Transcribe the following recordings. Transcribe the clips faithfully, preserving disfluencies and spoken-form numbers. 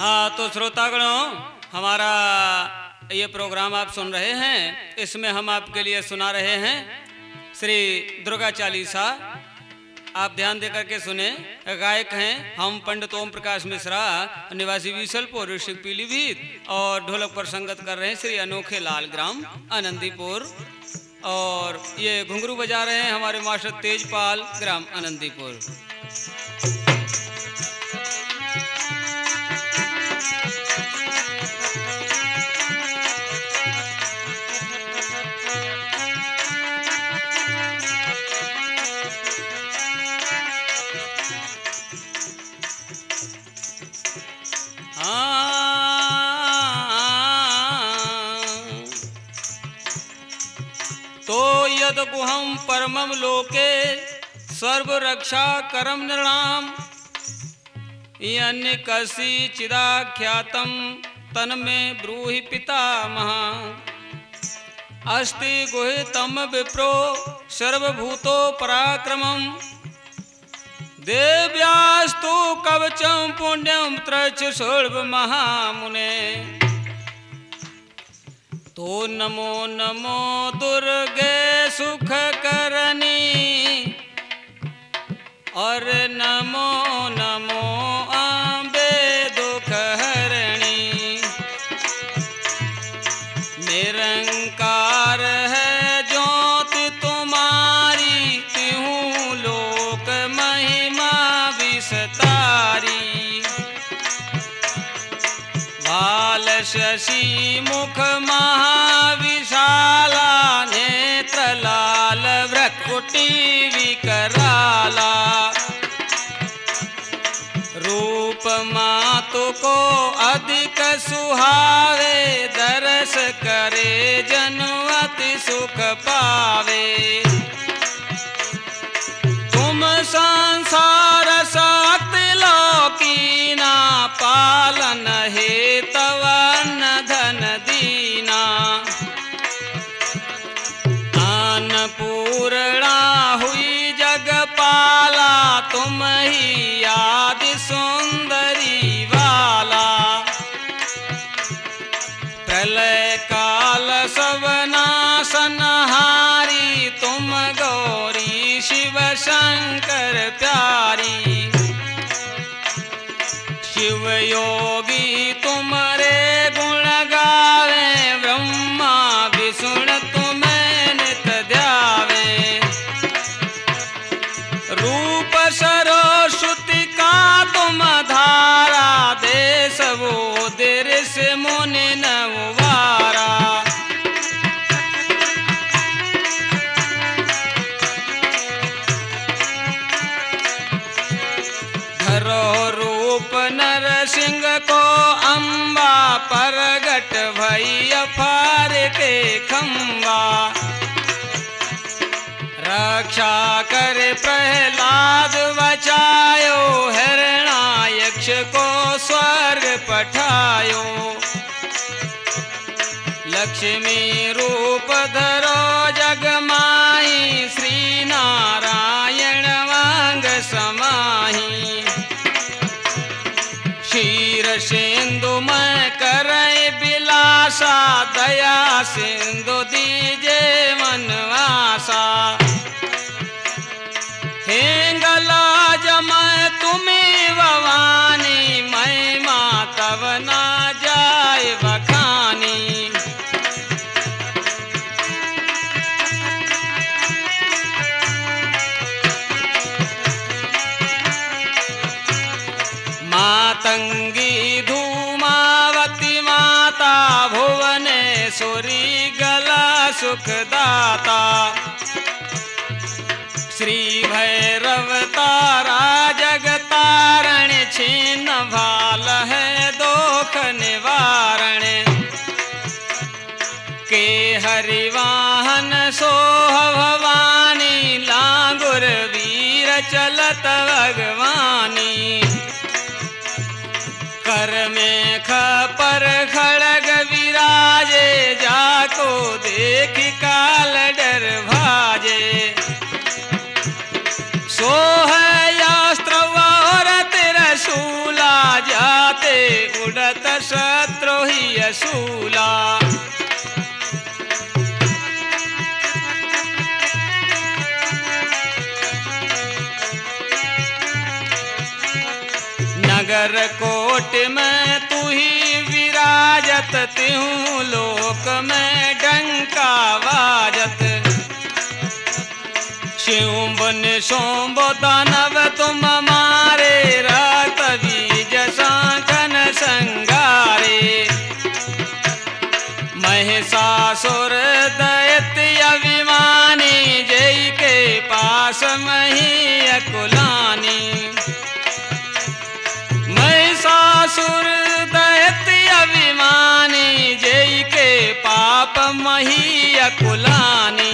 हाँ तो श्रोतागणों, हमारा ये प्रोग्राम आप सुन रहे हैं। इसमें हम आपके लिए सुना रहे हैं श्री दुर्गा चालीसा। आप ध्यान देकर के सुने। गायक हैं हम पंडित ओम प्रकाश मिश्रा, निवासी विशलपुर ऋषि पीलीभीत, और ढोलक पर संगत कर रहे हैं श्री अनोखे लाल ग्राम आनंदीपुर, और ये घुंघरू बजा रहे हैं हमारे मास्टर तेजपाल ग्राम आनंदीपुर। तो यद गुहम परमम लोके सर्व रक्षा करम नृणाम यन्य कसी चिदाख्यातम तन में ब्रूहि पितामह अस्ति गुहितम विप्रो सर्वभूतो पराक्रमम देव्यास्तु कवचम पुण्यम त्रच सर्व महामुने। तो नमो नमो दुर्गे सुख करनी और नमो नमो अम्बे दुख हरणी। निरंकार है ज्योति तुम्हारी तिहूँ लोक महिमा विस्तारी। वाल शशि मुख महाविशाला नेत्र लाल वृक्कुटी विकराला। रूप मातु को अधिक सुहावे दरस करे जनु अति सुख पावे। तुम संसार शक्ति लोकीना पालन हेतवन धन दीना। अन्नपूर्णा हुई जगपाला तुम ही आदि सुंदरी वाला। प्रलय काल सब नाशनहारी तुम गौरी शिव शंकर प्यारी। शिव योगी तुम्हारे गुण गावे ब्रह्मा विष्णु तुम्हें नित ध्यावे। रूप सरस्वती का तुम धारा देश वो देश मुनि नवारा। धरो रूप नरसिंह को अम्बा परगट भई अपार के खम्बा। रक्षा करे प्रहलाद बचायो हिरण्याक्ष को स्वर्ग पठायो। लक्ष्मी रूप धरो जग माही श्री नारायण वांग समाही। क्षीर सिंधु में करे बिलासा दया सिंधु दीजे मनवासा। हेंगला जमै तुम्हें भवानी महिमा तब ना जाए बखानी। मातंगी धूमावती माता भुवनेश्वरी गला सुखदाता। श्री भैरव तारा जगतारण छीन भाल है दोख निवारण। के हरिवाहन सोह भवानी लांगुर वीर चलत भगवानी। कर में खपर खड़ग विराजे जाको देख काल डर भाजे। सोह अस्त्र और त्रिशूला जाते उड़ शत्रु ही असूला। नगर कोट में तू ही विराजत, त्यों लोक में डंका वाजत। शिव निशुंभ दानव तुम मारे, रक्त बीज सांकन संगारे। महिषासुर दैत्य अभिमानी, जय के पास मही अकुलानी। महिषासुर दैत्य अभिमानी, जय के पाप मही अकुलानी।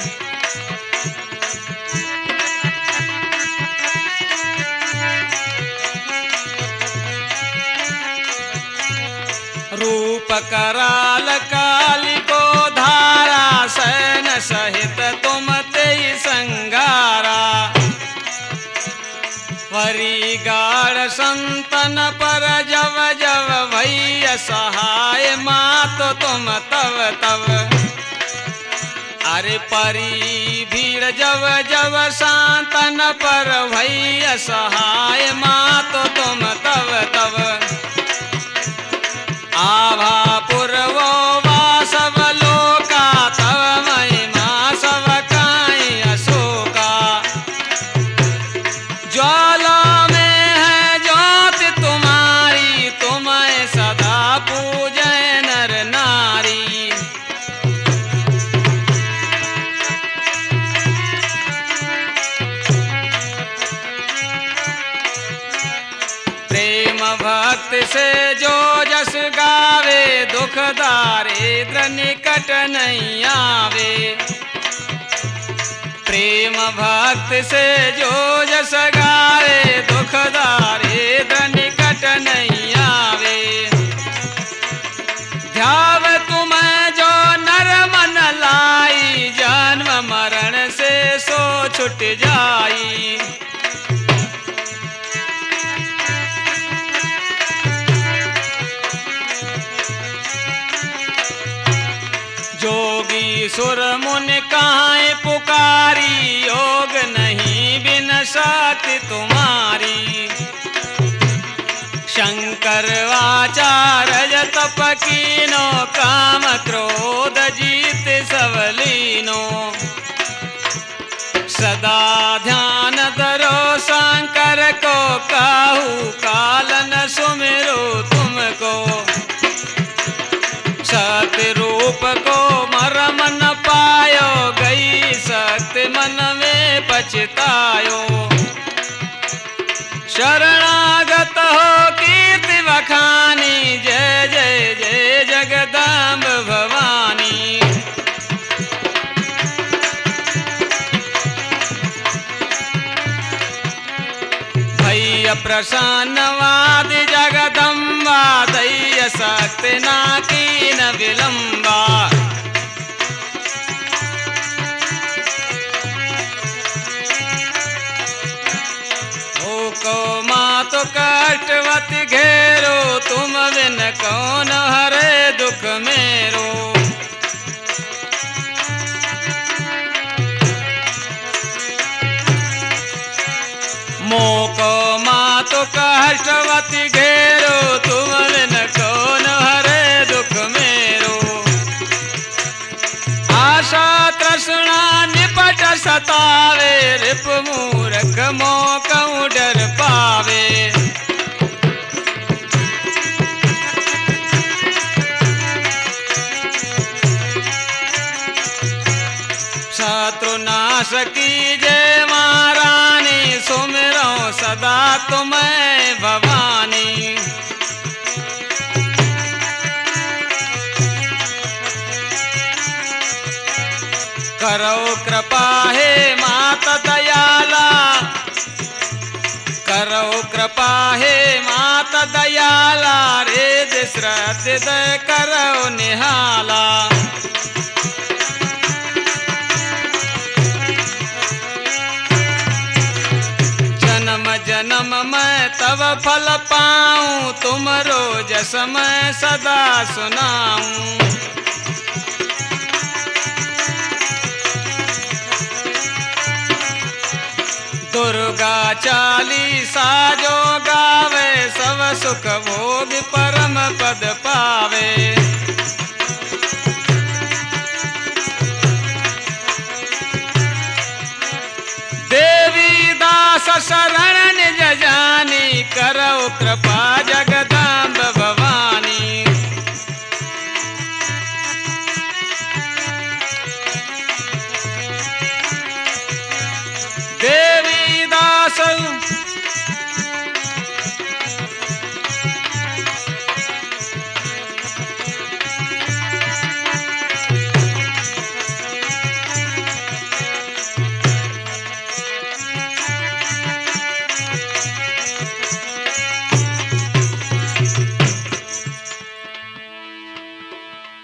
रूप कराल काली को धारा, सैन सहित तुम ते संगारा। वरी गाढ़ संतन पर जब जब भैया सहाय, मात तुम तव तव। अरे परी भीड़ जब जब सांतन पर भैया सहाय, मात तुम तव तव। आभा पूर्वो वासव लोका, तव महिमा सब काई अशोका। ज्वाला में है ज्योति तुम्हारी, तुम्हें सदा पूजे नर नारी। प्रेम भक्ति से जो जस गावे, दुख दारिद्र निकट नहीं आवे। प्रेम भक्ति से जो जस गावे, दुख दारिद्र निकट नहीं आवे। ध्याव तुम्हें जो नर मन लाई, जन्म मरण से सो छुट जाई। जोगी सुर मुनि काहे पुकारी, योग नहीं बिन शक्ति तुम्हारी। शंकर आचार्य तप कीनो, काम क्रोध जीत सबलीनो। सदा ध्यान धरो शंकर को, काहू कालन सुमिरो तुमको। सत्य रूप को मरम न पायो, गई सत्य मन में पछतायो। शरणागत हो कीर्ति बखानी, जय जय जय जगदम्ब भवानी। भैया प्रसन्नवादि जगदम्बा, दैय शक्ति ना की न विलंबा। को मात कष्टवत घेरो, तुम बिन कौन हरे दुख मेरो। मोको मात कष्टवत घेरो, तुम बिन कौन हरे दुख मेरो। आशा तृष्णा निपट सतावे, रिप मूर्ख मोकऊ डर पावे। शत्रु नाश की जय महारानी, सुमिरो सदा तुम्हें भवानी। करो कृपा हे माता दयाला, करो कृपा हे माता दयाला। रे दशरथ करो निहाला। जन्म जन्म मैं तब फल पाऊं तुम रोज समय सदा सुनाऊं। दुर्गा चालीसा जो गावे सब सुख भोग परम पद पावे। देवी दास शरण निज जानी करौ कृपा